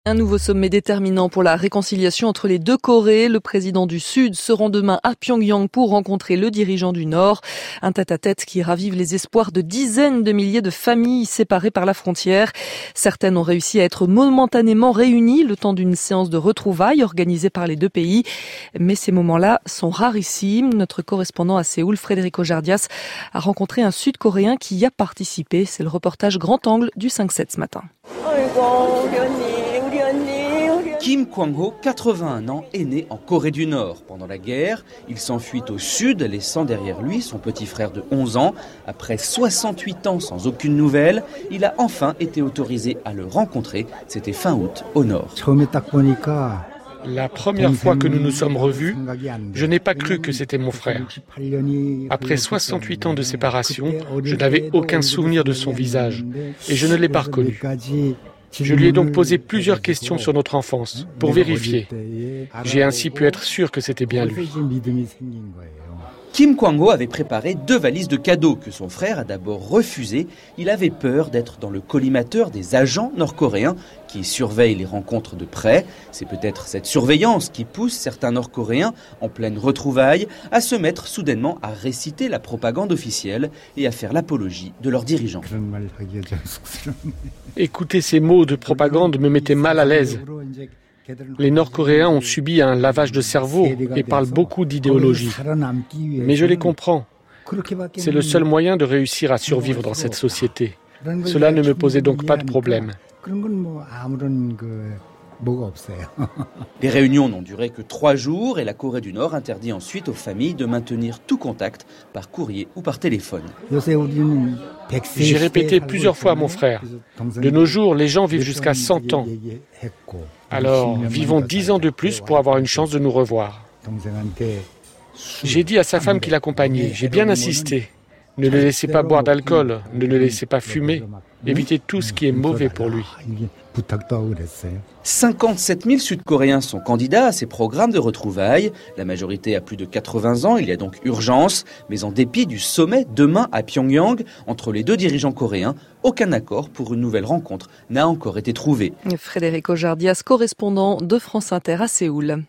Un nouveau sommet déterminant pour la réconciliation entre les deux Corées. Le président du Sud se rend demain à Pyongyang pour rencontrer le dirigeant du Nord. Un tête-à-tête qui ravive les espoirs de dizaines de milliers de familles séparées par la frontière. Certaines ont réussi à être momentanément réunies le temps d'une séance de retrouvailles organisée par les deux pays. Mais ces moments-là sont rarissimes. Notre correspondant à Séoul, Frédéric Ojardias, a rencontré un Sud-Coréen qui y a participé. C'est le reportage Grand Angle du 5-7 ce matin. Kim Kwang-ho, 81 ans, est né en Corée du Nord. Pendant la guerre, il s'enfuit au sud, laissant derrière lui son petit frère de 11 ans. Après 68 ans sans aucune nouvelle, il a enfin été autorisé à le rencontrer. C'était fin août, au nord. La première fois que nous nous sommes revus, je n'ai pas cru que c'était mon frère. Après 68 ans de séparation, je n'avais aucun souvenir de son visage et je ne l'ai pas reconnu. Je lui ai donc posé plusieurs questions sur notre enfance, pour vérifier. J'ai ainsi pu être sûr que c'était bien lui. Kim Kwang-ho avait préparé 2 valises de cadeaux que son frère a d'abord refusées. Il avait peur d'être dans le collimateur des agents nord-coréens qui surveillent les rencontres de près. C'est peut-être cette surveillance qui pousse certains Nord-Coréens, en pleine retrouvaille, à se mettre soudainement à réciter la propagande officielle et à faire l'apologie de leurs dirigeants. Écouter ces mots de propagande me mettait mal à l'aise. Les Nord-Coréens ont subi un lavage de cerveau et parlent beaucoup d'idéologie. Mais je les comprends. C'est le seul moyen de réussir à survivre dans cette société. Cela ne me posait donc pas de problème. Les réunions n'ont duré que 3 jours et la Corée du Nord interdit ensuite aux familles de maintenir tout contact par courrier ou par téléphone. J'ai répété plusieurs fois à mon frère. De nos jours, les gens vivent jusqu'à 100 ans. Alors, vivons 10 ans de plus pour avoir une chance de nous revoir. J'ai dit à sa femme qui l'accompagnait, j'ai bien insisté. Ne le laissez pas boire d'alcool, ne le laissez pas fumer. Évitez tout ce qui est mauvais pour lui. 57 000 Sud-Coréens sont candidats à ces programmes de retrouvailles. La majorité a plus de 80 ans, il y a donc urgence. Mais en dépit du sommet demain à Pyongyang, entre les deux dirigeants coréens, aucun accord pour une nouvelle rencontre n'a encore été trouvé. Frédéric Ojardias, correspondant de France Inter à Séoul.